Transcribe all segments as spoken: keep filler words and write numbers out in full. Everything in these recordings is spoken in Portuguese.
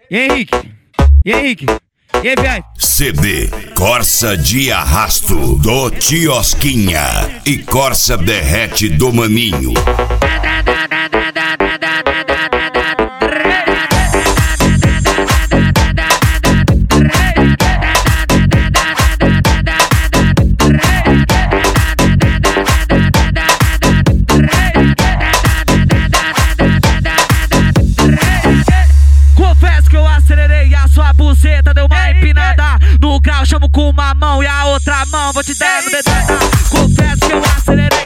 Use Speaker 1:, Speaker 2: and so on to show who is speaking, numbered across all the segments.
Speaker 1: E Henrique? E Henrique? E aí, viado?
Speaker 2: C D Corsa de Arrasto do Tiosquinha e Corsa Derrete do Maninho.
Speaker 3: Confesso que eu acelerei e a sua buceta deu uma empinada. No grau chamo com uma mão e a outra mão vou te dar no dedada. Confesso que eu acelerei.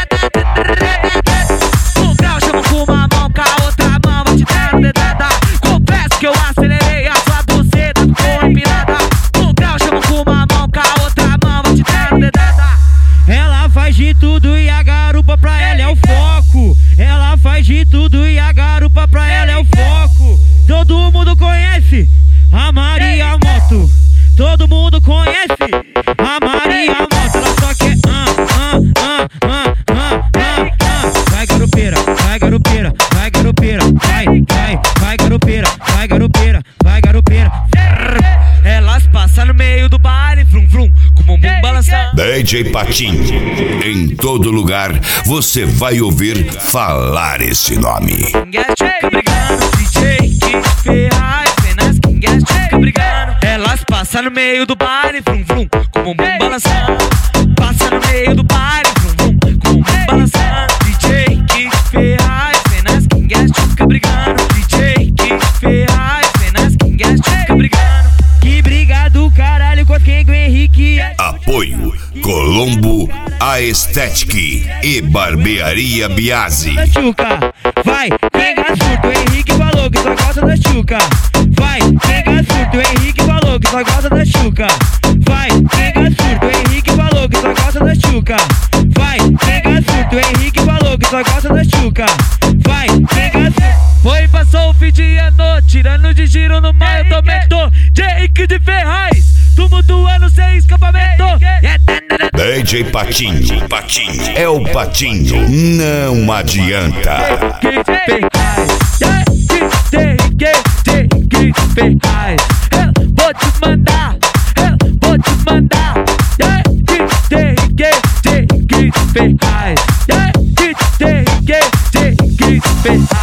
Speaker 3: No grau chamo com uma mão, com a outra mão vou te dar no dedada. Confesso que eu acelerei e a sua buceta ficou empinada. No grau chamo com uma mão, com a outra mão vou te dar no dedada.
Speaker 1: Ela faz de tudo e a garupa pra ela é o foco. Ela faz de tudo e a garupa pra ela é o foco. Todo mundo conhece a Maria Moto. Todo mundo conhece a Maria Moto. Ela só quer ah, ah, ah, ah, ah, ah, ah. Vai garupeira, vai garupeira, vai garupeira, vai, vai, vai garupeira, vai garupeira, vai garupeira.
Speaker 3: Elas passam no meio do baile, vrum vrum, com o bumbum balançando.
Speaker 2: D J Patinho, em todo lugar você vai ouvir falar esse nome.
Speaker 3: Fica brigando, D J que Ferraz, apenas quem guest fica brigando. Elas passam no meio do baile, vrum vrum, com o bumbum balançando. Passa no meio do baile, vrum vrum, com o bumbum balançando. D J que Ferraz, apenas quem guest fica brigando. D J que Ferraz, apenas quem guest fica brigando.
Speaker 1: Que briga do caralho com quem o Henrique é.
Speaker 2: Apoio Colombo, a Estética e Barbearia Biasi.
Speaker 1: Da Chuca, vai, pega surto, o Henrique falou que só gosta da Chuca. Vai, pega surto, o Henrique falou que só gosta da Chuca. Vai, pega surto, o Henrique falou que só gosta da Chuca. Vai, pega surto, o Henrique falou que só gosta da Chuca. Vai, pega surto.
Speaker 3: Foi, passou o fim de ano, tirando de giro no mar, eu também tô. Jake de Ferraz, tumultuando sem escapamento.
Speaker 2: D J Patinho, Patinho, é o Patinho, não adianta.
Speaker 3: Eu vou te mandar, eu vou te mandar. Ferraz, Ferraz.